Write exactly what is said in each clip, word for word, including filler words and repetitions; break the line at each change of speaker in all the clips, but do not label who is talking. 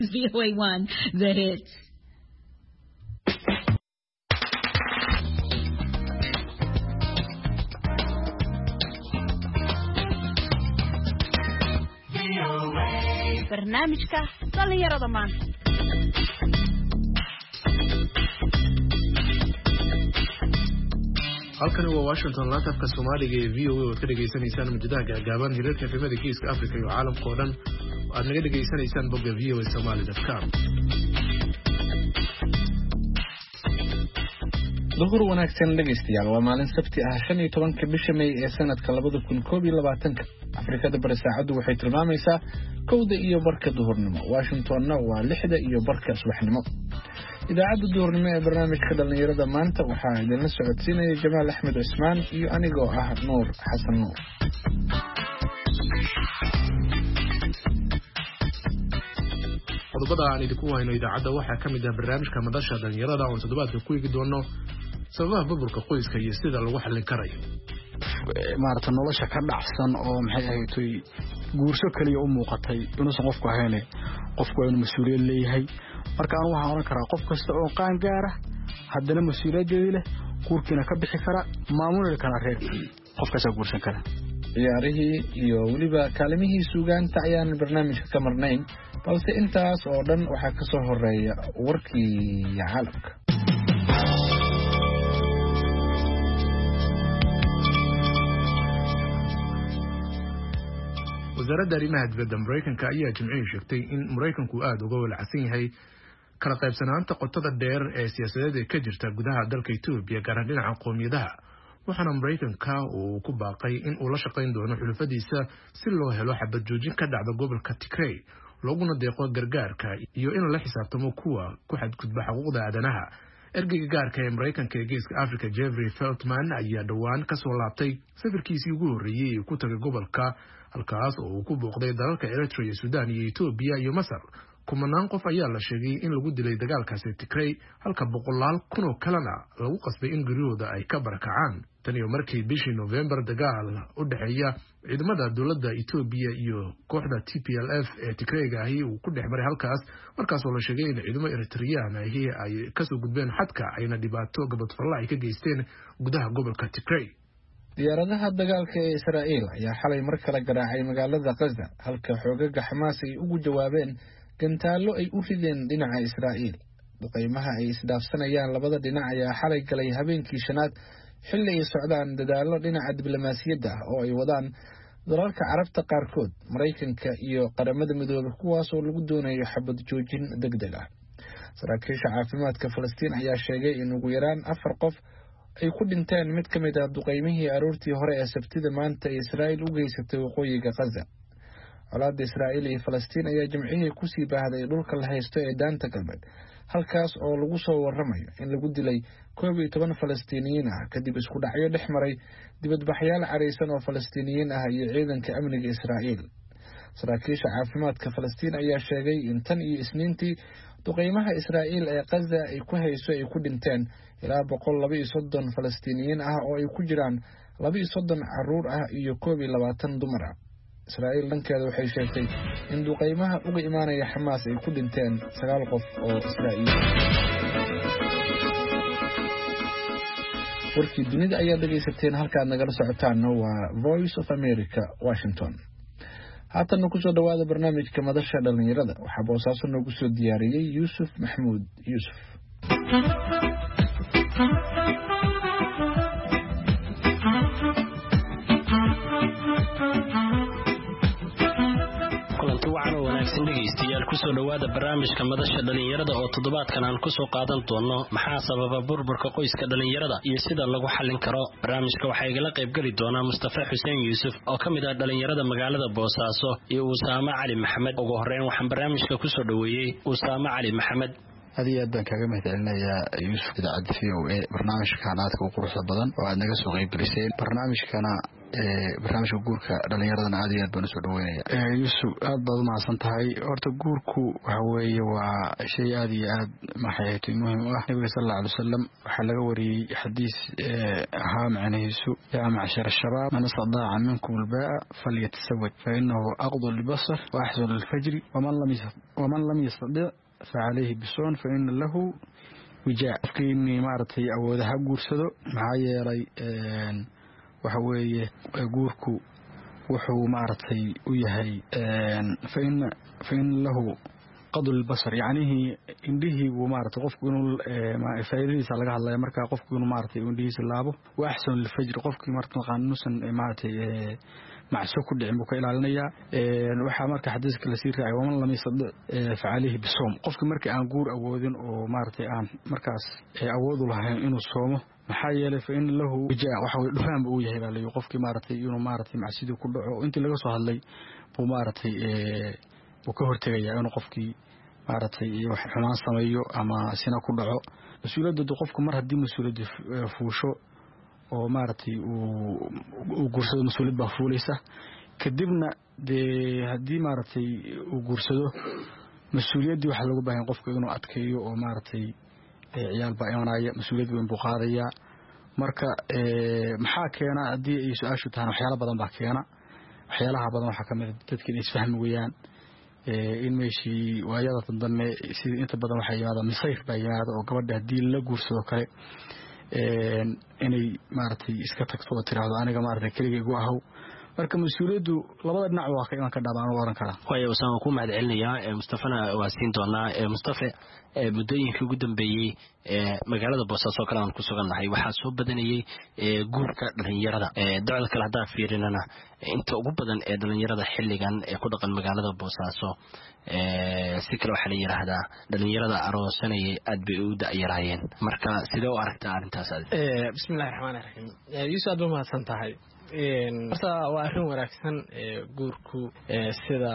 V O A one, the hits.
barnaamijka dhalinyarada maanta.
halkani waa Washington laanta Soomaaliga ee V O A oo ka dhageysanaysaan mujadaha gaagaaban hirarka efemada Geeska Afrika iyo caalamka oo dhan aad naga dhageysanaysaan bogga v o a somali dot com.
duhur wanaagsan dhageystayaal, waa maalin sabti ah shan iyo tobanka bisha May ee sanadka labada kun koob iyo labaatanka. Afrikada bari saacadu waxay tilmaamaysaa kowda iyo barka duhurnimo, Washingtonna waa lixda iyo barka subaxnimo. idaacadda duhurnimo ee barnaamijka dhalinyarada maanta waxaa idinla socodsiinaya Jamaal Axmed Cusmaan iyo anigoo ah Nuur Xasan Nuur.
qodobada aan idinku hayno idaacadda waxaa ka mid ah barnaamijka madasha dhalinyarada oo toddobaadka ku eegi doono sababaha burburka qoyska iyo sida lagu xallin karayo.
maarta nolosha ka dhacsan oo maxay ahayd guurso kaliya u muuqatay inuusan qofku ahayn qofku inuu mas'uuliyad leeyahay. marka aan waxaan oran karaa qof kasta oo qaan gaar ah haddana mas'uuliyadeeda leh, guurkiina ka bixi kara, maamuli kara reerkii, qofkaas guursan kara.
ciyaarihii iyo weliba kaalimihii suugaanta ayaan barnaamijka ka marnayn, balse intaas oo dhan waxaa ka soo horeeya warkii caalamka.
wasaaradda arrimaha dibadda Mareykanka ayaa jimcihii sheegtay in Mareykanku aad uga walacsan yahay kala qaybsanaanta qotada dheer ee siyaasadeed ee ka jirta gudaha dalka Itoobiya gaar ahaan dhinaca qoomiyadaha. waxaana Mareykanka uu ku baaqay in uu la shaqayn doono xulufadiisa si loo helo xabad joojin ka dhacda gobolka Tigray, looguna deeqo gargaarka iyo in la xisaabtamo kuwa ku xadgudba xuquuqda aadanaha. ergeyga gaarka ee Mareykanka ee Geeska Afrika Jeffrey Feltman ayaa dhawaan ka soo laabtay safarkiisii ugu horreeyay ee ku tagay gobolka, halkaas oo uu ku booqday dalalka Eritrea, Sudan iyo Ethiopia iyo Masar. kumanaan qof ayaa la sheegay in lagu dilay dagaalkaasi Tigray, halka boqolaal kun oo kalena lagu qasbay in guryahooda ay ka barakacaan. tan iyo markii bishii November dagaal u dhaxeeya ciidamada dowladda Ethiopia iyo kooxda T P L F ee Tigrayga ahi uu ku dhexmaray halkaas, markaas oo la sheegay in ciidamada Eritrean ahi ay ka soo gudbeen xadka ayna dhibaato gabadfalla ay ka geysteen gudaha gobolka Tigray.
diyaaradaha dagaalka ee Israa'iil ayaa xalay mar kale garaacay magaalada Gaza, halka xoogaga Xamaas ay ugu jawaabeen gantaalo ay u rideen dhinaca Israa'iil. duqeymaha ay isdhaafsanayaan labada dhinac ayaa xalay galay habeenkii shanaad, xilli ay socdaan dadaallo dhinaca diblomaasiyadda ah oo ay wadaan dalalka carabta qaarkood, Mareykanka iyo qaramada midoobay, kuwaas oo lagu doonayo xabad joojin degdeg ah. saraakiisha caafimaadka Falastiin ayaa sheegay in ugu yaraan afar qof ay ku dhinteen mid ka mid ah duqeymihii aroortii hore ee Sabtida maanta ee Israa'iil u geysatay waqooyiga Gaza. colaadda Israa'iil iyo Falastiin ayaa jimcihii ku sii baahday dhulka la haysto ee Daanta Galbeed, halkaas oo lagu soo warramayo in lagu dilay koob iyo toban Falastiiniyiin ah kadib isku dhacyo dhex maray dibadbaxyaal careysan oo Falastiiniyiin ah iyo ciidanka amniga Israa'iil. saraakiisha caafimaadka Falastiin ayaa sheegay in tan iyo Isniintii duqeymaha Israa'iil ee Gaza ay ku hayso ay ku dhinteen ilaa boqol laba iyo soddon Falastiiniyiin ah oo ay ku jiraan laba iyo soddon carruur ah iyo koob iyo labaatan dumar ah. Israa'iil dhankeeda waxay sheegtay in duqeymaha uga imaanaya Xamaas ay ku dhinteen sagaal qof oo Israa'iil. warkii dunida ayaa dhageysateen, halkaad nagala socotaana waa Voice of America, Washington. haatan ku soo dhawaada barnaamijka madasha dhalinyarada. waxaa boosaaso noogu soo diyaariyey Yuusuf Maxamuud Yuusuf.
dhegeystayaal kusoo dhawaada barnaamijka madasha dhalinyarada oo toddobaadkan aan kusoo qaadan doono maxaa sababa burburka qoyska dhalinyarada iyo sida lagu xallin karo. barnaamijka waxaa igala qaybgeli doonaa Mustafa Xuseen Yuusuf oo ka mid ah dhalinyarada magaalada Boosaaso iyo Usaama Cali Maxamed. ugu horreyn waxaan barnaamijka kusoo dhaweeyey Usaama Cali Maxamed.
هذه أدنى كلمة علنا يا يوسف إذا عد فيه برنامج كان عادك وقرصة بدن وعندنا قصة غيب لسين برنامج كان barnaamijka guurka dhalinyaradana aad iyo aad baan usoo dhaweynaya. Yuusuf aad baad umahadsan tahay. Horta guurku waxa weeye waa shay aad iyo aad maxayatay muhiim u ah. Nabiga sallallahu alayhi wasallam waxaa laga wariyey xadiis ahaa macnihiisu yaa macshar shabaab man istadaca minkum albaa'a falyatasawwaj fa innahu aqdu libasar wa ahsanu lilfajri waman lam waman lam yastadi' fa alayhi bisoon fa inna lahu wijaa. qofkii maaragtay awoodaha guursado maxaa yeelay waxa weeye guurku wuxuu maaragtay u yahay fa in fa in lahu qadul basar yacnihi indhihii buu maaragtay qofku inuu faa'iidadiisa laga hadlaya markaa qofku inuu maaragtay indhihiisa laabo wa ahsanu lilfajr qofkii markaa qaanuusan maaragtay macso ku dhicin buu ka ilaalinayaa. waxaa marka xadiiska la sii raacay waman lam yastadi' fa alayhi bisoom qofkii markii aan guur awoodin oo maaragtay aan markaas awood u lahayn inuu soomo maxaa yeelay fa in lahu wijaa waxa way dhufaan uu yahay baa leeyahay qofkii maaragtay inuu maaragtay macsidii ku dhaco intii laga soo hadlay buu maaragtay uu ka hortagayaa inuu qofkii maaragtay wax xumaan sameeyo ama sina ku dhaco. mas-uuliyadda qofku mar haddii mas-uuliyadda fuusho oo maaragtay uu guursado mas-uuliyad baa fuulaysa kadibna dee haddii maaragtay uu guursado mas-uuliyaddii waxaa looga baahan qofka inuu adkeeyo oo maaragtay ciyaal baa imanaya mas-uuliyad weyn buu qaadayaa. marka maxaa keena haddii ay su-aashu tahan waxyaala badan baa keena. waxyaalaha badan waxaa ka mid a dadka inay isfahmi weeyaan in meeshii waayada dambe sida inta badan waxaa yimaada misayr baa yimaada oo gabadha haddii la guursado kale inay maaragtay iska tagto oo tiraahdo aniga maaragtay keliga igu ahaw. marka mas-uuliyaddu labada dhinac waa ka iman ka dhaabaan oran karaa.
waayo wasaan ku mahad celinayaa Mustafana waa siin doonaa. Mustafa muddooyinkii ugu dambeeyey magaalada Boosaaso kale aan ku sugannahay waxaa soo badanayay guurka dhalinyarada. dacwada kale haddaan fiirinana inta ugu badan ee dhalinyarada xilligan ee ku dhaqan magaalada Boosaaso si kale waxaa la yiraahdaa dhalinyarada aroosanayay aad bay u da'yaraayeen. marka sidee u aragtaa arrintaas?
bismillaahi raxmaani raxiim. Yuusuf aad u mahadsan tahay. horta waa arrin wanaagsan guurku sida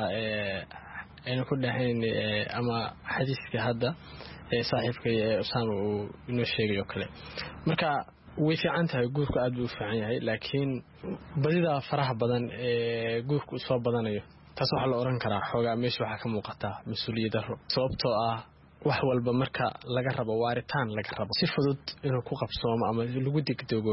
aynu ku dhahayn ama xadiiska hadda saaxiibkay Usaama uu inoo sheegay oo kale. marka way fiican tahay guurku aad buu u fiican yahay laakiin badida faraha badan ee guurku soo badanayo taas waxa la oran karaa xoogaa meesha waxa ka muuqata mas'uuliyad darro sababtoo ah wax walba marka laga rabo waaritaan laga rabo si fudud inuu ku qabsoomo ama lagu degdego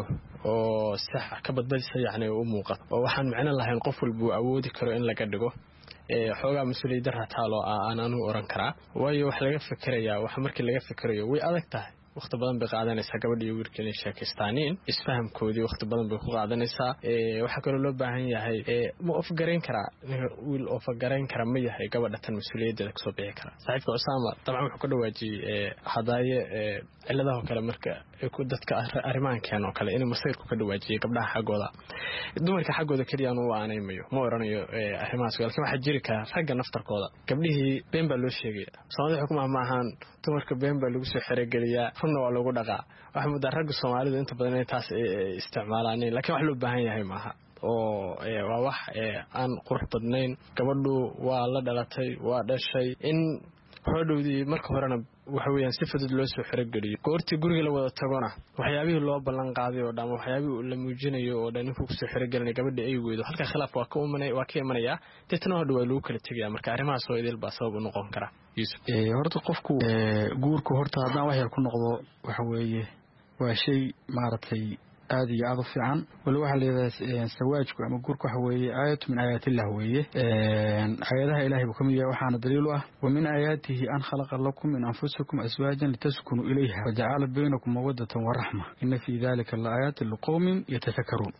oo sax ka badbadisa yacni u muuqato oo waxaan macno lahayn qof walba uu awoodi karo in laga dhigo ee xoogaa mas'uuliyad darro taalo aan aanu oran karaa. waayo wax laga fikirayaa wax markii laga fikirayo way adag tahay waqti badan bay qaadanaysaa gabadha iyo wiilka inay sheekaystaaniin isfahamkoodii waqti badan bay ku qaadanaysaa. waxaa kaloo loo baahan yahay ma ofgarayn karaa wiil ofgarayn kara ma yahay gabadha tan mas'uuliyaddeeda kasoo bixi kara. saaxiibka Usaama dabcan wuxuu ka dhawaajiyey hadaaye ciladaha kale marka dadka arrimahan keen oo kale in masayrku ka dhawaajiyey gabdhaha xaggooda dumarka xaggooda kaliya aanu waanaymayo ma oranayo arrimahaas laakiin waxa jiri kara ragga naftarkooda gabdhihii been baa loo sheegaya. Soomaalida xukumaha ma ahaan dumarka been baa lagu soo xerogeliyaa runna waa lagu dhaqaa. waxa muddo ragga Soomaalidu inta badan ay taas isticmaalaan laakiin wax loo baahan yahay maaha oo waa wax aan qurux badnayn. gabadhu waa la dhalatay waa dhashay in hodhowdii marka horena waxa weeyaan si fudud loo soo xirogeliyo goortii guriga la wada tagona waxyaabihii loo ballan qaaday oo dhan waxyaabihii la muujinayo oo dhan inuu ku soo xirogelinay gabadha ay weydo halka khilaaf waa ka umanay waa ka imanaya dadna hadhow waa lagu kala tagayaa. marka arrimahaas oo idil baa sabab u noqon kara. Yuusuf
ee horta qofku guurku horta haddaan wax yar ku noqdo waxa weeye waa shay maaragtay aad iyo aad u fiican wala waxa leeyahay sawaajku ama guurku waxa weeye aayad min aayatillah weeye aayadaha ilaahay buu kamid yahay waxaana daliil u ah wa min aayaatihi an khalaqa lakum min anfusikum azwaajan litaskunu ilayha wa ja'ala baynakum mawaddatan wa rahma inna fi dhalika laayatin liqawmin yatafakkarun.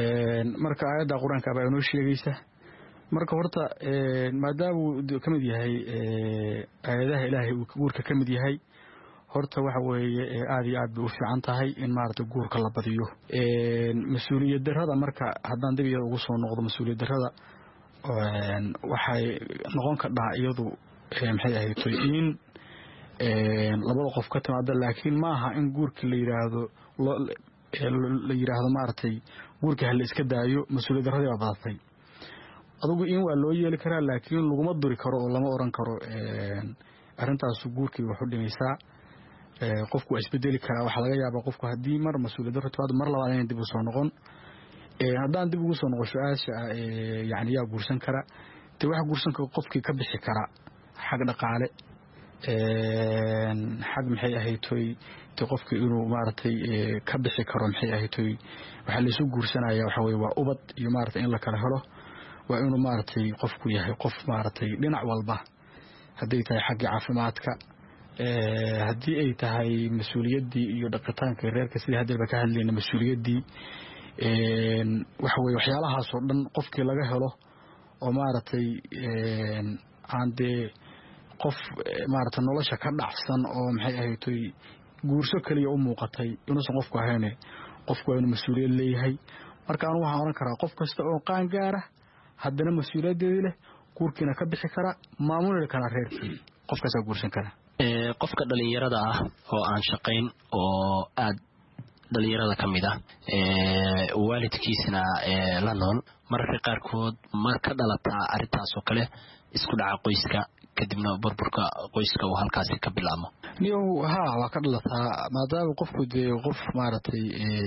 marka aayada quraanka baa inoo sheegaysa marka horta maadaama uu kamid yahay aayadaha ilaahay uu guurka kamid yahay horta waxa weeye aad iyo aad bay u fiican tahay in maaragtay guurka la badiyo. mas-uuliyad darrada marka haddaan dib iyada ugu soo noqdo mas-uuliyad darrada waxay noqon kartaa iyadu maxay ahayd in labada qof ka timaada laakiin maaha in guurka la yiraahdo la yiraahdo maaragtay guurka hal iska daayo mas-uuliyad darrada waa badatay. adigu in waa loo yeeli karaa laakiin laguma duri karo oo lama oran karo arrintaas guurkii wax u dhimaysaa. qofku waa isbedeli karaa waxa laga yaabaa qofku haddii mar mas-uuliyad darro timaado mar labaad inay dib u soo noqon ee haddaan dib ugu soo noqo su'aasha ee yani yaa guursan kara te waxa guursan kara qofkii ka bixi kara xag dhaqaale ee xag maxay ahaytoy te qofkii inuu maartay ka bixi karo maxay ahaytoy waxa la isu guursanaya waxa way waa ubad iyo maartay in la kala helo waa inuu maartay qofku yahay qof maartay dhinac walba haday tahay xag caafimaadka ee hadii ay tahay mas'uuliyadii iyo dhaqitaanka reerka sidii hadalba ka hadlayna mas'uuliyadii ee waxa way waxyaalahaas oo dhan qofkii laga helo oo maartay ee aan de qof maartay nolosha ka dhacsan oo maxay ahaytoy guurso kaliya u muuqatay inuu san qofku ahayn qofku waa inuu mas'uuliyad leeyahay marka aan waxaan oran karaa qof kasta oo qaan gaar ah haddana mas'uuliyadeeda leh guurkiina ka bixi kara maamulka kala reerkii qofkaas guursan kara
ee qofka dhalinyarada ah oo aan shaqayn oo aad dhalinyarada kamid ah ee waalidkiisna ee la nool mararka qaarkood marka dhalata arintaas oo kale isku dhaca qoyska kadibna burburka qoyska uu halkaasi ka bilaamo
niyo ha waa ka dhalataa maadaama qofku de qof maartay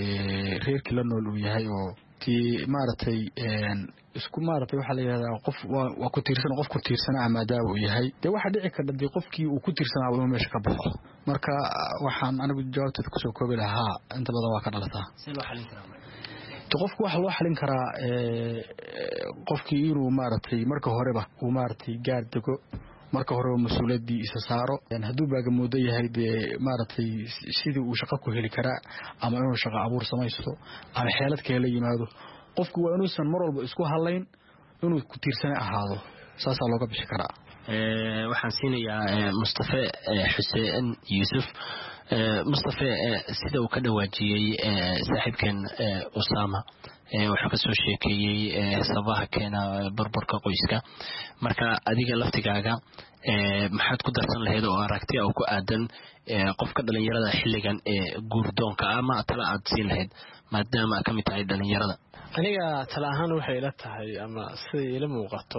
ee reerkii la nool uu yahay oo tii maartay een isku maartay waxa la yiraahdaa qof waa ku tiirsan qof ku tiirsan maadaama uu yahay de waxa dhici karta de qofkii uu ku tiirsanaa inuu meesha ka baxo marka waxaan anigu jawaabta ku soo koobi lahaa inta badan waa ka dhalataa
si loo xalin karaa
qofku waxa loo xalin karaa ee qofkii inuu maartay marka horeba uu maartay gaar dego marka hore mas'uuliyadii isa saaro in haduu baaga moodo yahay de maartay sidii uu shaqo ku heli karaa ama inuu shaqo abuur samaysto ama xeelad kale yimaado qofku waa inuu san mar walba isku halayn inuu ku tiirsan ahaado saasa looga bixi karaa
ee waxaan siinayaa Mustafa Xuseen Yusuf ee Mustafa sida uu ka dhawaajiyay saaxiibkan Usama ee waxa ka soo sheekeeyay sabaha keena burburka qoyska marka adiga laftigaaga ee maxaad ku darsan lahayd oo aragti oo ku aadan qofka dhalinyarada xilligan ee guurdoonka ama tala aad siin lahayd maadaama ka mid tahay dhalinyarada
aniga tala ahaan waxay ila tahay ama sidii ila muuqato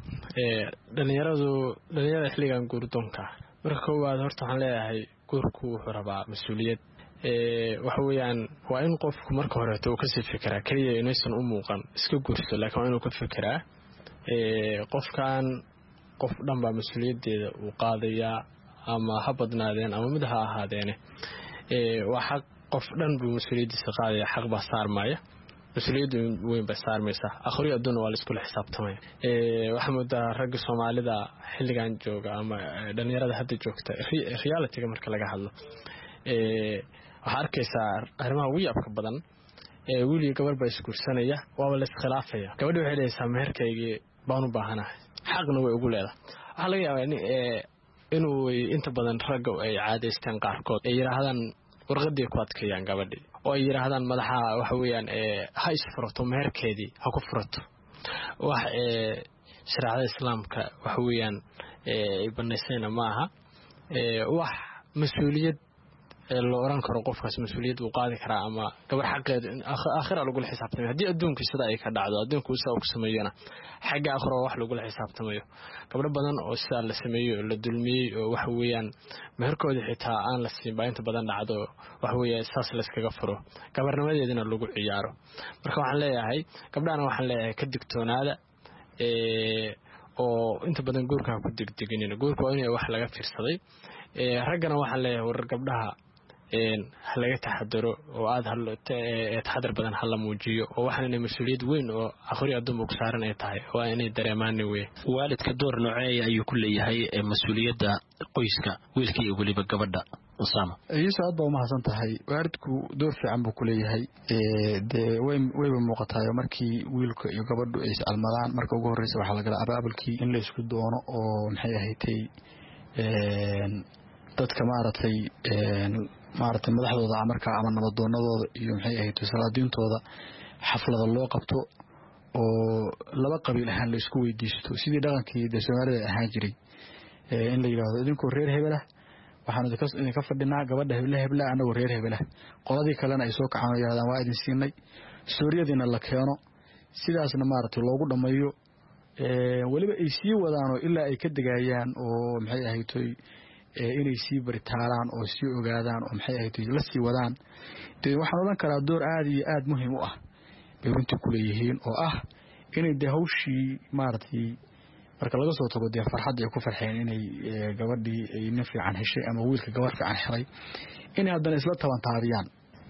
ee dhalinyaradu dhalinyarada xilligan guurdoonka marka koowaad horta waxaan leeyahay guurku wuxuu rabaa mas'uuliyad ee waxa weeyaan waa in qofku marka hore uu ka sii fikiraa kaliya inaysan u muuqan iska guurso laakiin inuu ka fikiraa ee qofkan qof dhan baa mas'uuliyadeeda uu qaadaya ama ha badnaadeen ama mid ha ahaadeen ee waa xaq qof dhan buu mas'uuliyadiisa qaadaya xaq ba saarmaya mas'uuliyadu weyn ba saarmaysa akhriyo adduun waa la isku xisaabtamay ee waxa moodaa rag Soomaalida xilligan jooga ama dhalinyarada hadda joogta reality marka laga hadlo ee waxa arkaysaa arrimaha ugu yaabka badan ee wili gabar ba iskuursanaya waa la iskhilaafaya gabadhu waxay leedahay meherkayga baan u baahanahay xaqna way ugu leedahay waxa laga yaabaa inuu inta badan rag ay caadeystaan qaarkood ay yiraahdaan warqadii ku adkeeyaan gabadhii oo ay yiraahdaan madaxa waxa weeyaan ee ha isfurato meherkeedii ha ku furato wax ee shariicada islaamka waxa weeyaan ee baneysayna maaha ee wax mas'uuliyad loo oran karo qofkaas mas'uuliyad uu qaadi karaa ama gabar xaqeed aakhira lagu xisaabtamayo hadii adduunka sida ay ka dhacdo adduunku sida uu sameeyana xagga aakhira wax lagu xisaabtamayo gabadh badan oo sida la sameeyo la dulmiyay oo wax weeyaan meherkooda xitaa aan la siin baa inta badan dhacdo wax weeyaan saas la iskaga furo gabarnimadeedina lagu ciyaaro marka waxaan leeyahay gabdhana waxaan leeyahay ka digtoonaada ee oo inta badan guurka ku digdigin guurka waa in wax laga fiirsaday ee ragana waxaan leeyahay war gabdhaha een halaga taxadaro oo aad hal ee taxadar badan hal muujiyo oo waxaan inay mas'uuliyad weyn oo akhri adduun ku saaran ay tahay waa inay dareemaan way
waalidka door noocee ayuu ku leeyahay mas'uuliyadda qoyska wiilka iyo waliba gabadha Usama
ayuu aad baa u mahadsan tahay waalidku door fiican buu ku leeyahay ee de way way muuqataa markii wiilka iyo gabadhu ay almadaan marka ugu horeysa waxa laga abaabulkii in la isku doono oo maxay ahaaytay een dadka maartay een maartay madaxdooda marka ama nabadoonadooda iyo maxay ahayd salaadiintooda xaflada loo qabto oo laba qabiil ahaan la isku weydiisto sidii dhaqankii Soomaalida ahaan jiray ee in la yiraahdo idinku reer hebel ah waxaan idin ka fadhinaa gabadha hebel hebel anagu reer hebel ah qoladii kalena ay soo kacaan yiraahdaan waa idin siinay suuriyadina la keeno sidaasna maartay loogu dhameeyo ee waliba ay sii wadaan oo ilaa ay ka dagayaan oo maxay ahayd ee inay sii baritaalaan oo sii ogaadaan oo maxay ahayd la sii wadaan de waxaan oran karaa door aad iyo aad muhiim u ah bay runtii ku leeyihiin oo ah inay dee hawshii maaragtay marka laga soo tago dee farxadda ay ku farxeen inay gabadhii ay nin fiican heshay ama wiilka gabar fiican helay inay haddana isla tabantaabiyaan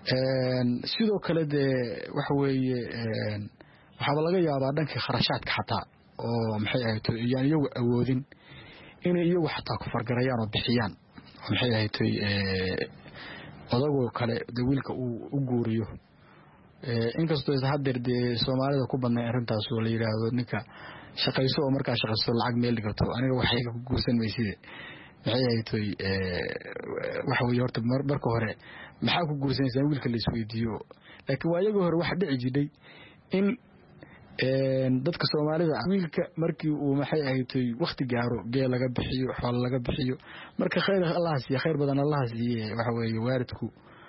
sidoo kale dee waxa weeye waxaaba laga yaabaa dhankii kharashaadka xataa oo maxay ahayd iyaan iyagu awoodin inay iyagu xataa ku fargarayaan oo bixiyaan oo maxay ahayd odagoo kale dee wiilka uu u guuriyo inkastoo is hadeer dee soomaalida ku badnay arrintaas oo la yidhaahdo ninka shaqayso oo markaa shaqayso lacag meel dhigato aniga waxayga ku guursan mayside maxay ahayd waxa weeye horta marka hore maxaa ku guursanaysaa wiilka la isweydiiyo laakiin waa iyagoo hore waxa dhici jiray in dadka soomaalida wiilka markii uu maxay ahayd waqti gaaro geel laga bixiyo xoolo laga bixiyo marka khayr Allah siiyo khayr badan Allah siiyo waxa weeye waalidku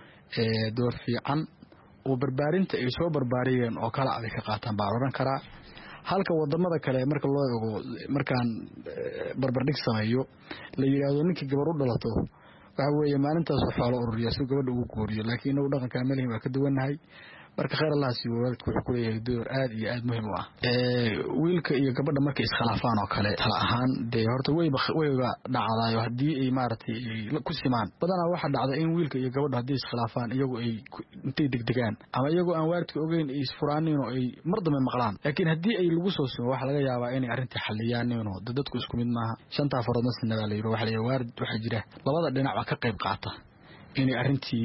ee door fiican oo barbaarinta ay soo barbaariyeen oo kala adag ka qaataan baa oran karaa halka wadamada kale marka loo eego markaan barbardhig sameeyo la yiraahdo ninkii gabar u dhalato waxa weeye maalintaas xoolo ururiya si gabadha ugu gooriyo laakiin uu dhaqanka meelihii waa ka duwanahay marka khayr Allah siiyo waalidku wuxuu ku leeyahay door aad iyo aad muhiim u ah ee wiilka iyo gabadha markay iskhilaafaan oo kale tala ahaan de horta way wayba dhacdayo hadii ay maartay ku simaan badana waxa dhacda in wiilka iyo gabadha hadii iskhilaafaan iyagu ay intay degdegaan ama iyagu aan waalidka ogeyn ay isfuraaneen oo ay mardama maqlaan laakiin hadii ay lagu soo soo waxa laga yaabaa inay arrinta xaliyaan oo dadku isku mid maaha shanta faroodna sinada la yiro waxa la waalid waxa jira labada dhinac waa ka qayb qaata inay arrintii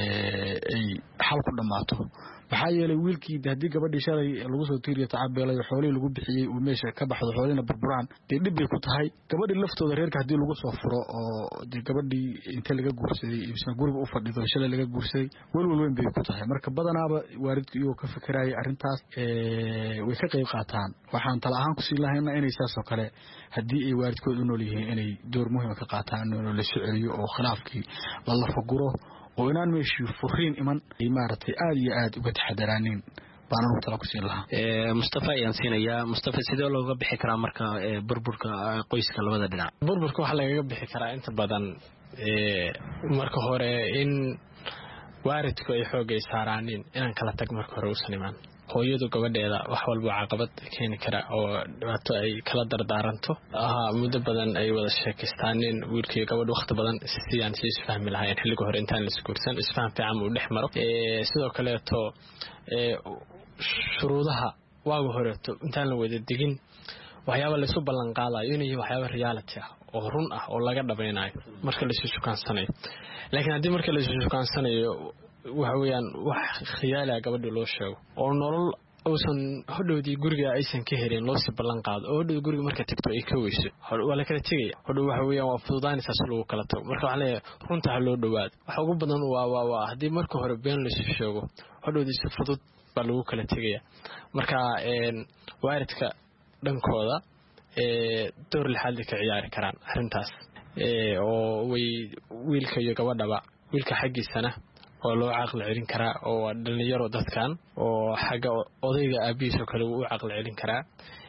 ay xal ku dhamaato waxaa yeelay wiilkii hadii gabadhii shalay lagu soo tiiriyo tacabeelay xoolihii lagu bixiyay uu meesha ka baxdo xoolina burburaan dee dhib bay ku tahay gabadhii laftooda reerka hadii lagu soo furo oo dee gabadhii inta laga guursaday isna guriga u fadhido shalay laga guursaday walwal weyn bay ku tahay marka badanaaba waalidku iyo ka fikirayay arrintaas ee way ka qayb qaataan waxaan tala ahaan ku sii lahaynaa inay saasoo kale hadii ay waalidkoodu nool yihiin inay door muhiim ka qaataan oo la soceliyo oo khilaafkii la lafaguro oo inaan meeshii furiin iman ay maartay aad iyo aad uga taxadaraanin baan ugu tala ku siin lahaa
ee Mustafa ayaan siinayaa Mustafa sidoo looga bixi karaa marka burburka qoyska labada dhinac
burburka waxa laga bixi karaa inta badan ee marka hore in waalidku ay xoogay saaraanin inaan kala tag marka hore u sanimaan hooyadu gabadheeda wax walba caqabad keeni kara oo dhibaato ay kala dardaaranto aha muddo badan ay wada sheekaystaan wiilkii gabadh waqti badan si aan si isfahmi lahayn xilliga hore intaan la iskuursan isfaham fiican uu dhex maro ee sidoo kale to ee shuruudaha waagu hore to intaan la wada digin waxyaabo la isu ballan qaadayo inay waxyaabo reality ah oo run ah oo laga dhabaynayo marka la isu shukansanayo laakiin hadii marka la isu shukansanayo waxa weeyaan wax khiyaal ah gabadha loo sheego oo nolol uusan hodhowdii guriga aysan ka helin loo si ballan qaado oo hodhow guriga marka tagto ay ka weyso wala kala tagay hodhow waxa weeyaan waa fududaanaysa si loo kala tago marka waxa leeyahay runta ha loo dhawaad waxa ugu badan waa waa waa hadii marka hore been la sheego hodhowdii si fudud baa lagu kala tagaya marka een waalidka dhankooda ee door lixaad ka ciyaari karaan arrintaas ee oo way wiilka iyo gabadhaba wiilka xaqiisana oo loo aqal celin karaa oo dhalinyaro dadkan oo xaga odayga aabihiisa kale uu aqal celin karaa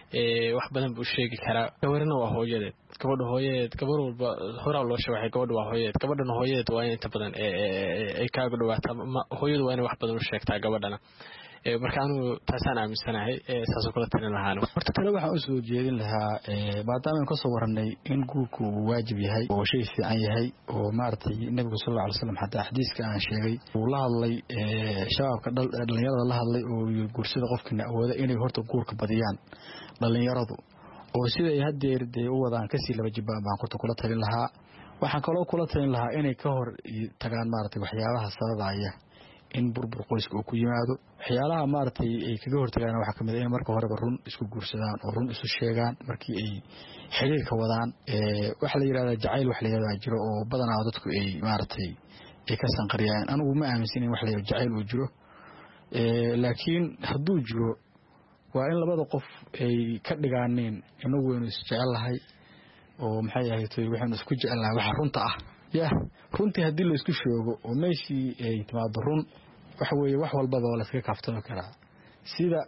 ee wax badan buu sheegi karaa gabarna waa hooyadeed gabadha hooyadeed gabar walba hore loo sheegay gabadha waa hooyadeed gabadhana hooyadeed waa inta badan ee ay kaaga dhawaata hooyadu waa inay wax badan u sheegtaa gabadhana ee marka aanu taasaan aaminsanahay ee saasoo kala talin lahaan
horta tale waxaan u soo jeedin lahaa ee maadaama ka soo waranay in guurku waajib yahay oo shay fiican yahay oo maartay nabiga sallallahu alayhi wasallam hadaa xadiiska aan sheegay uu la hadlay ee shabaabka dhalinyarada la hadlay oo guursada qofkina awooda inay horta guurka badiyaan dhalinyaradu oo sida ay hadeer de u wadaan ka sii laba jibaan baan ku kula talin lahaa waxaan kaloo kula talin lahaa inay ka hor tagaan maartay waxyaabaha sababaya in burbur qoyska uu ku yimaado waxyaalaha maartay ay kaga hortagaan waxa kamid ah in marka hore run isku guursadaan oo run isu sheegaan markii ay xiriirka wadaan ee waxa la yiraahdaa jacayl wax la yiraahdaa jiro oo badanaa dadku ay maartay ay ka sanqariyaan anigu ma aaminsan in wax la yiraahdo jacayl uu jiro ee laakiin hadduu jiro waa in labada qof ay ka dhigaaneen inagu waynu is jecelahay oo maxay ahayd waxaan isku jecelahay waxa runta ah ya runtii hadii la isku sheego oo meeshii ay timaado run waxa weeye wax walba oo la iska kaaftami karaa sida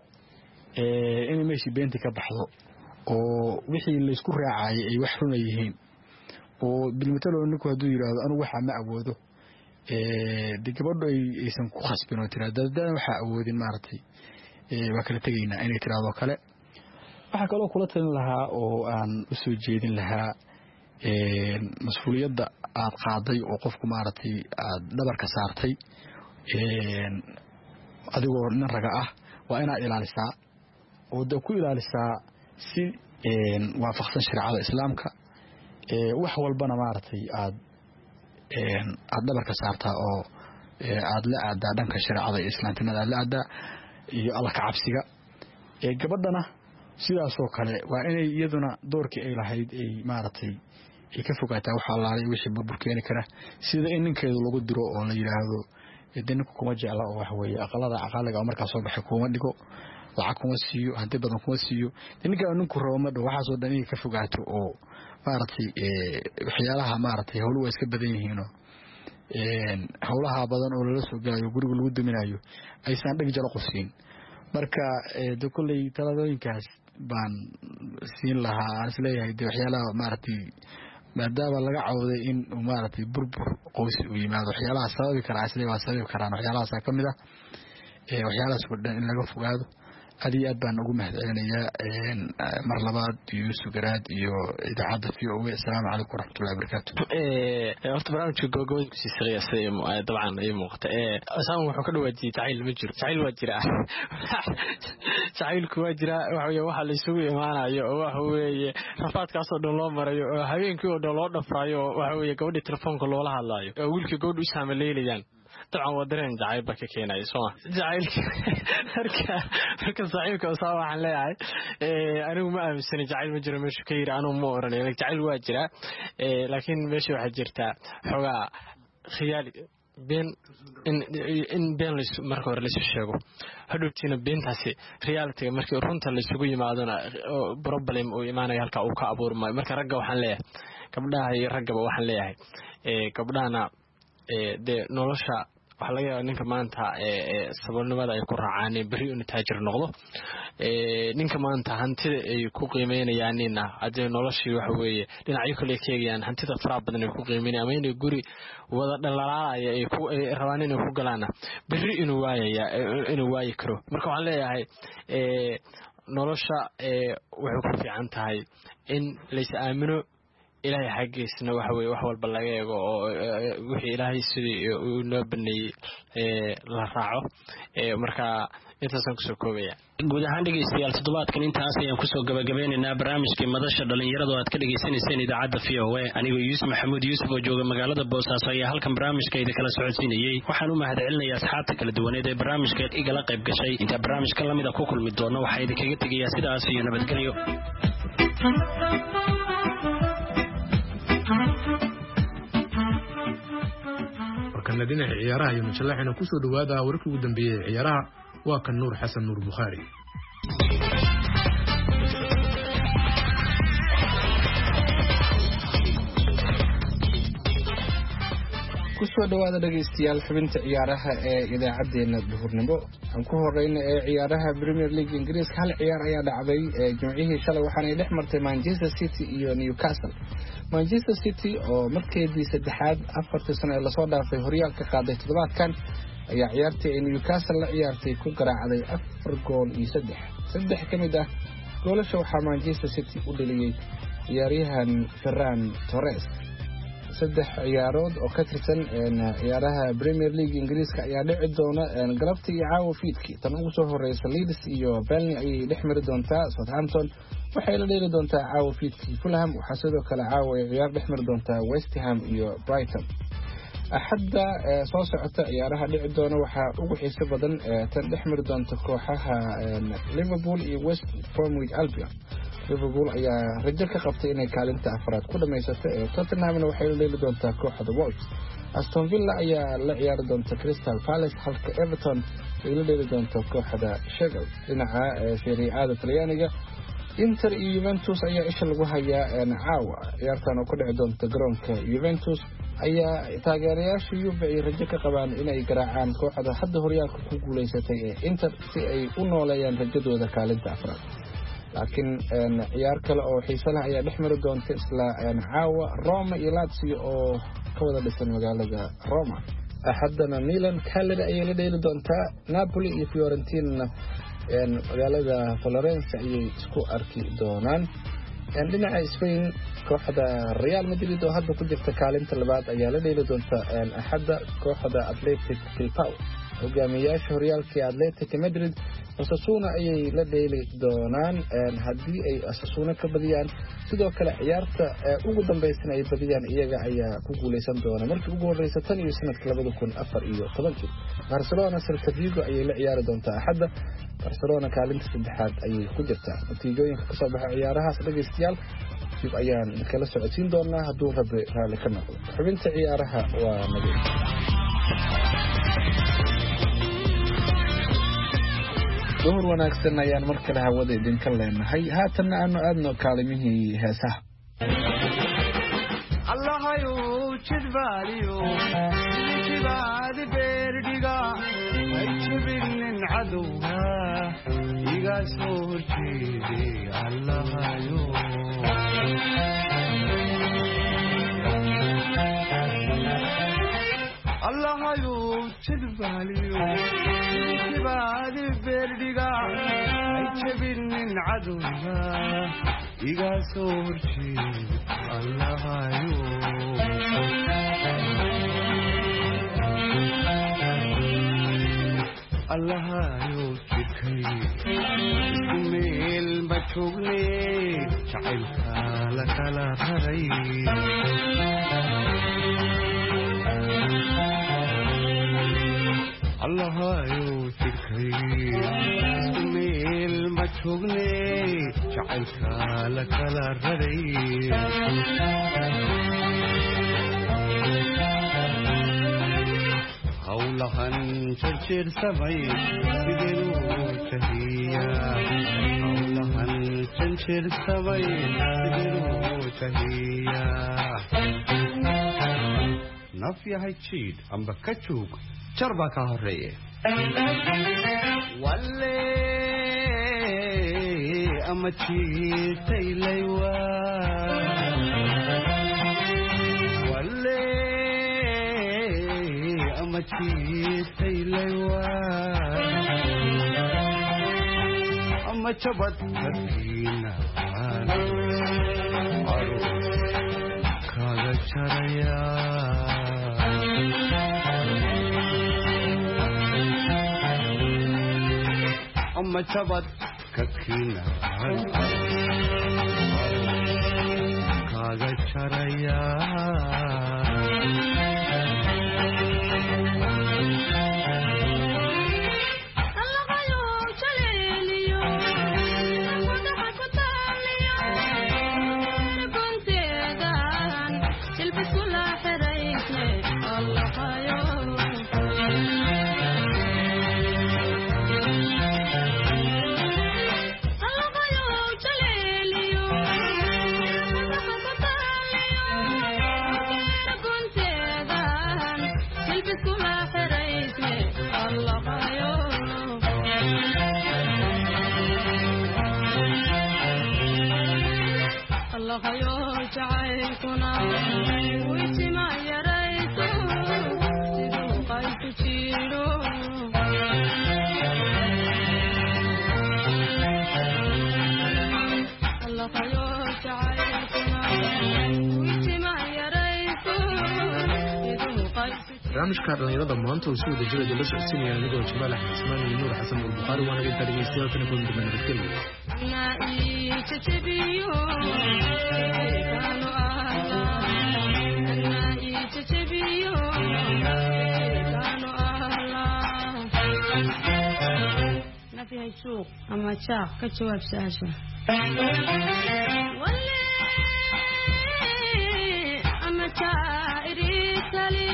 ee in meeshii beenti ka baxdo oo wixii la isku raacay ay wax run yihiin oo bilmatalo ninku haduu yiraahdo anigu waxa ma awoodo ee digabadho aysan ku khasbino tiraada waxa awoodin maartay waa kala tegaynaa inay tiraahdo kale. waxaa kaloo kula talin lahaa oo aan u soo jeedin lahaa mas-uuliyadda aad qaaday oo qofku maaragtay aad dhabarka saartay adigoo nin raga ah waa inaad ilaalisaa oo da ku ilaalisaa si waafaqsan shareecada islaamka wax walbana maaragtay aad aad dhabarka saartaa oo aad la aadaa dhanka shareecada iyo islaamnimada aad la aadaa iyo alla ka cabsiga gabadhana sidaasoo kale waa inay iyaduna doorkii ay lahayd ay maaragtay ay ka fogaataa waxa allaalay wixii burbur keeni kara sida in ninkeedu lagu diro oo la yidhaahdo dee ninku kuma jecla oo waxa weeye aqalada caqaaliga oo markaa soo baxay kuma dhigo lacag kuma siiyo hanti badan kuma siiyo ninkaa ninku rabo ma dhow waxaasoo dhan inay ka fogaato oo maaragtay waxyaalaha maaragtay howluhu waa iska badan yihiinoo howlaha badan oo lala soo gelayo guriga lagu duminayo aysan dhig jalo qofsiin marka de kolley taladooyinkaas baan siin lahaa aan isleeyahay de waxyaalaha maaragtay maadaama laga cawday in maaragtay burbur qoysi uu yimaado waxyaalaha sababi karaa isle waa sababi karaan waxyaalahaasa ka mid ah waxyaalahaas oo dhan in laga fogaado aad iyo aad baan ugu mahadcelinayaa mar labaad Yuusuf Garaad iyo idaacadda V O A. Assalaamu calaykum waraxmatullahi wabarakaatu.
horta barnaamijka gogobada si sariya dabcan ay muuqata asaan wuxuu ka dhawaajiyay jacayl ma jiro jacayl waa jira jacaylku waa jira waxa waxa la isugu imaanayo oo waxa weeye rafaadkaas oo dhan loo marayo oo habeenkii oo dhan loo dhafrayo waxa weeye gabadha telefoonka loola hadlaayo oo wiilka gabadhu is hamaleeyaan طبعا ودرين جعيل بك كينا يسوع جعيل هركا هركا صحيح كأصاب عن لا عي أنا ما أمسني جعيل مجرى مش كير أنا مو أرني لك جعيل واجرة لكن مش واحد جرتا حوا خيالي بين إن إن بين لس مركور لس الشجو هدوتينا بين تاسي خيالتي مركور رنت اللي سوي ما عدنا بربلهم وإيمانه يالك أو كأبور ما مركور رجع وحنليه قبلها هي رجع وحنليه قبلها أنا de nolosha waxa laga yaabaa ninka maanta ee saboolnimada ay ku raacaan bari inuu taajir noqdo ee ninka maanta hantida ay ku qiimeeynayaan hadii noloshii waxa weeye dhinacyo kale keegayaan hantida fara badan ay ku qiimeynayaan ama inay guri wada dhalalaaya ay ku rabaan inay ku galaan bari inuu waayaya inuu waayi karo marka waxaan leeyahay ee nolosha ee wuxuu ku fiican tahay in la is aamino ilaahay xaqiisna waxa weeye wax walba laga eego oo wixii ilaahay sidii uu noo baneeyay ee la raaco ee marka intaasaan kusoo koobaya
guud ahaan dhegeystayaal toddobaadkan intaas ayaan kusoo gabagabeynaynaa barnaamijkii madasha dhalinyarada oo aad ka dhegeysaneyseen idaacadda V O A anigoo Yuusuf Maxamuud Yuusuf oo jooga magaalada Boosaaso ayaa halkan barnaamijkayda kala socodsiinayay waxaan u mahadcelinayaa asxaabta kala duwaneed ee barnaamijka igala qayb gashay inta barnaamijka lamid ah ku kulmi doono waxaa idinkaga tegayaa sidaas iyo nabadgelyo
warkana dhinaca ciyaaraha iyo mujalaxina ku soo dhawaada warkii ugu dambeeyay ciyaaraha waa kan Nuur Xasan Nuur Bukhari.
kusoo dhawaada dhageystayaal xubinta ciyaaraha ee idaacadeena duhurnimo aan ku horeyna ee ciyaaraha Premier League Ingiriiska hal ciyaar ayaa dhacday jimcihii shalay waxaana dhex martay Manchester City iyo Newcastle. Manchester City oo markeedii saddexaad afartii sano ee lasoo dhaafay horyaalka qaaday toddobaadkan ayaa ciyaartii Newcastle la ciyaartay ku garaacday afar gool iyo saddex saddex kamid ah goolasha waxaa Manchester City u dhaliyay ciyaaryahan Ferran Torres. saddex ciyaarood oo ka tirsan ciyaaraha Premier League Ingiriiska ayaa dhici doona galabtii iyo caawa fiidkii tan ugu soo horeysa Leeds iyo Burnley ay dhex mari doontaa Southampton waxay la dheeli doontaa caawa fiidkii Fulham waxaa sidoo kale caawa ay ciyaar dhex mari doontaa West Ham iyo Brighton. axadda soo socota ciyaaraha dhici doona waxaa ugu xiiso badan tan dhex mari doonta kooxaha Liverpool iyo West Bromwich Albion. Liverpool ayaa rajo ka qabtay inay kaalinta afraad ku dhamaysato ee Tottenhamna waxay la dheeli doontaa kooxda Wolves. Aston Villa ayaa la ciyaari doonta Crystal Palace halka Everton ay la dheeli doonto kooxda Sheffield. dhinaca Serie A Talyaaniga Inter iyo Juventus ayaa isha lagu hayaa caawa ciyaartan oo ku dhici doonta garoonka Juventus ayaa taageerayaasha Juve ay rajo ka qabaan inay garaacaan kooxda hadda horyaalka ku guuleysatay ee Inter si ay u nooleeyaan rajadooda kaalinta afraad. laakiin ciyaar kale oo xiiso leh ayaa dhex mari doonta isla caawa Roma iyo Lazio oo ka wada dhisan magaalada Roma. axadana Milan Cagliari ayaa la dheeli doontaa Napoli iyo Fiorentina magaalada Florence ayay isku arki doonaan dhinaca Spain kooxda Real Madrid oo hadda ku jirta kaalinta labaad ayaa la dheeli doonta axadda kooxda Athletic Bilbao hogaamiyaasha horyaalka Athletic Madrid Osasuna ayay la dheeli doonaan haddii ay Osasuna ka badiyaan sidoo kale ciyaarta ugu dambeysana ay badiyaan iyaga ayaa ku guuleysan doona markii ugu horeysay tan iyo sanadka laba kun iyo afar iyo toban Barcelona Celta Vigo ayay la ciyaari doontaa axadda Barcelona kaalinta saddexaad ayay ku jirtaa natiijooyinka ka soo baxay ciyaarahaas dhageystayaal dib ayaan kala socodsiin doonaa hadduu rabbi raali ka noqdo xubinta ciyaaraha waa nabad duhur wanaagsan ayaan mar kale hawada idinka leenahay haatanna aanu aadno kaalimihii heesaha
allahayu jidbaaliyo jibaadi beerdhiga ajibinin cadowga iga soo horjeedi allahayu allahayu jidbaaliyo jibaadi beerdhiga ajibinin cadowga iga soo horjeedi allahayu allahayu jidkay isku meel ma joogne jacaylka la kala raray allahayu jidkay isku meel ma joogne jacaylka la kala raray hawlahan janjeersamay sideenuu jahiya hawlahan janjeersamay sideenuu jahiya naf yahay jiidh amba ka joog jar baa ka horeeye walle ama jiitaylaywa walle ama jiitaylaywa ama jabad kakiina kaga jaraya ama jabad kakiina kaga jaraya
barnaamijka dhalinyarada maanta oo si wada jira la socodsiinaya anigoo Jamaal Axmed Ismaan iyo Nuur Xasan Bukhari waana inta dhageystayaal kana ku midna nabadgelyo
nafi suuq ama jaaq ka jawaab su'aasha walle ama jaa'iri kali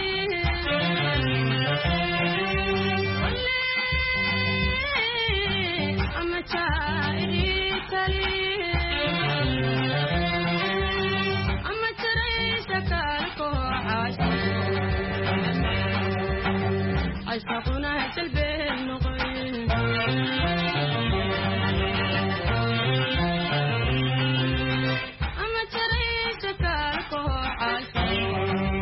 عشقنا تلبي النغير أما تريتك الكوع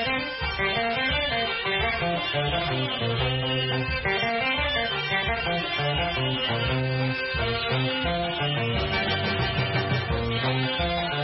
Thank you.